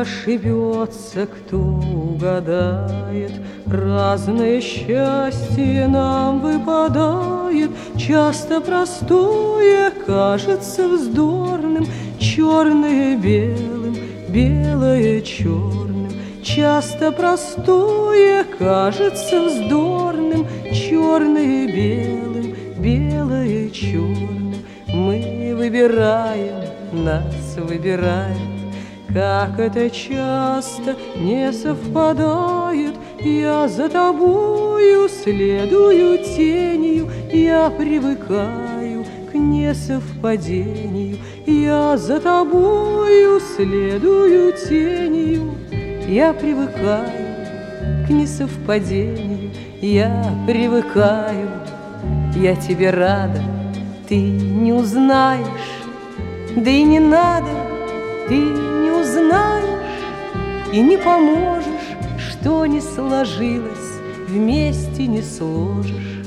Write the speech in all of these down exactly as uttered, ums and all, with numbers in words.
ошибется, кто угадает. Разное счастье нам выпадает, часто простое кажется вздорным, черное белым, белое черным. Часто простое кажется вздорным, черное белым, белое черным. Мы выбираем, нас выбираем, как это часто не совпадает. Я за тобою следую тенью, я привыкаю к несовпадению. Я за тобою следую тенью, я привыкаю к несовпадению. Я привыкаю, я тебе рада, ты не узнаешь, да и не надо, ты не узнаешь и не поможешь, что не сложилось, вместе не сложишь.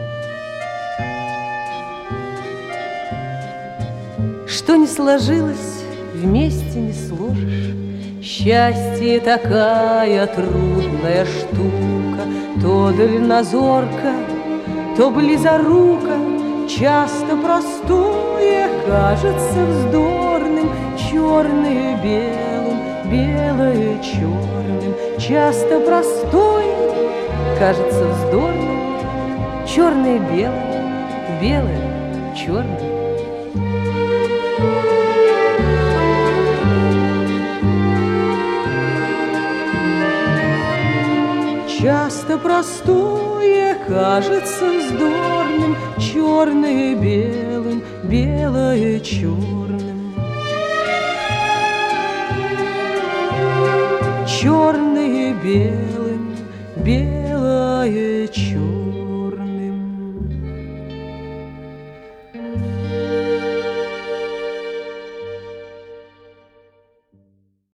Что не сложилось, вместе не сложишь. Счастье такая трудная штука, то дальнозорка, то близорука. Часто простое кажется вздорным, черное белым, белое черным. Часто простое кажется вздорным, черное белое, белое черным. Часто простое кажется вздорным, черное белым, белое черным. Черное белым, белое черным.